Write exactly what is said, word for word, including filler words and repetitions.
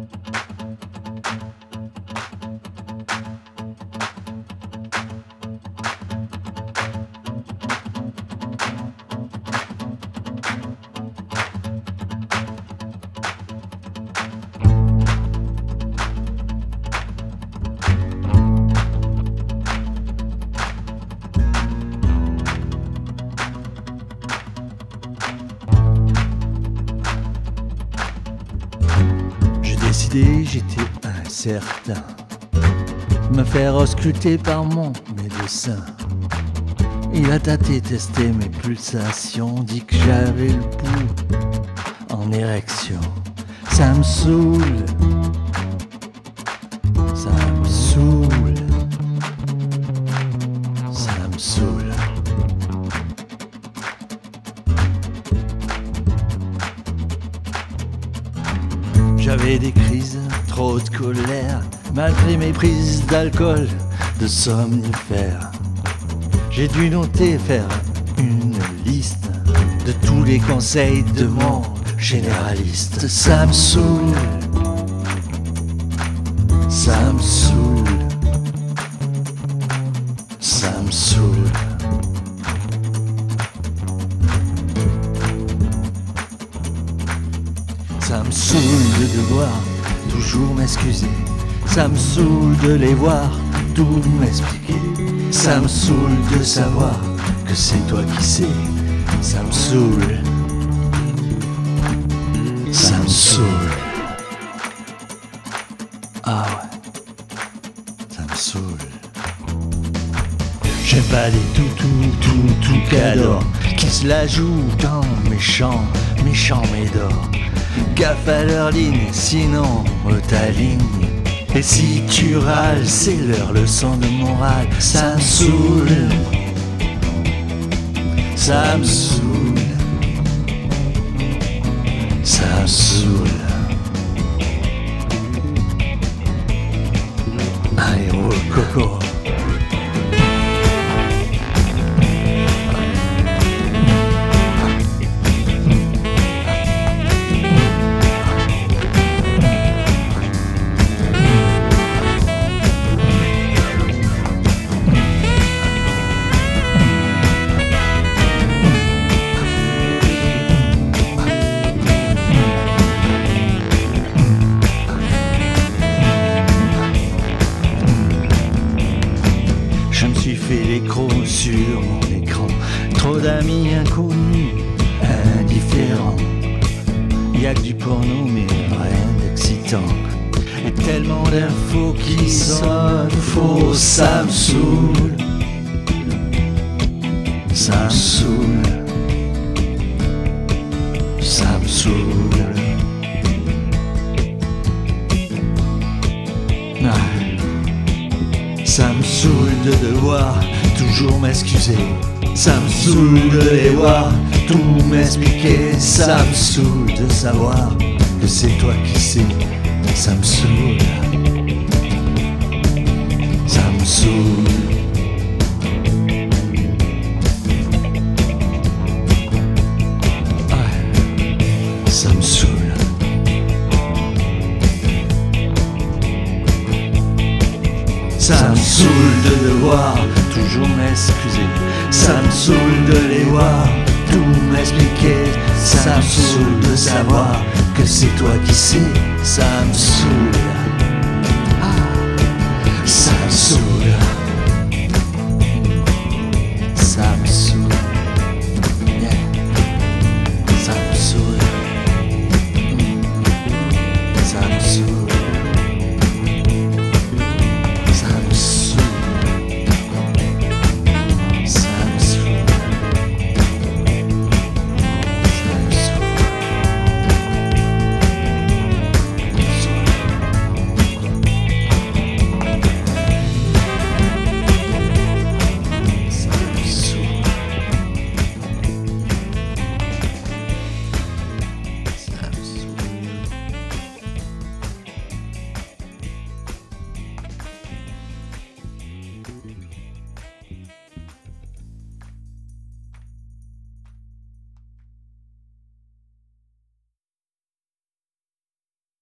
Décidé, j'étais incertain, me faire ausculter par mon médecin. Il a tâté, testé mes pulsations, dit que j'avais le pouls en érection. Ça me saoule, ça me saoule, ça me saoule. J'avais des crises, trop de colère, malgré mes prises d'alcool, de somnifères. J'ai dû noter, faire une liste de tous les conseils de mon généraliste. Ça me saoule, ça me saoule, ça me saoule. Ça me saoule de devoir toujours m'excuser. Ça me saoule de les voir tout m'expliquer. Ça me saoule de savoir que c'est toi qui sais. Ça me saoule. Ça me saoule. Ah ouais. Ça me saoule. J'aime pas les toutous, tout, tout cadors qui se la jouent dans méchant, méchant médor. Gaffe à leur ligne, sinon ta ligne. Et si tu râles, c'est leur leçon de morale. Ça me saoule, ça me saoule, ça me saoule. Allez, roule coco. Je me suis fait l'écro sur mon écran. Trop d'amis inconnus, indifférents. Y'a que du porno mais rien d'excitant. Et tellement d'infos qui sonnent faux. Ça me saoule, ça me saoule, ça me saoule. Ah. Ça me saoule de devoir toujours m'excuser. Ça me saoule de les voir tout m'expliquer. Ça me saoule de savoir que c'est toi qui sais. Ça me saoule. Ça me saoule. Ah, ça me saoule. Ça me saoule de devoir toujours m'excuser. Ça me saoule de les voir tout m'expliquer. Ça me saoule de savoir que c'est toi qui sais. Ça me saoule. Ah, ça me saoule.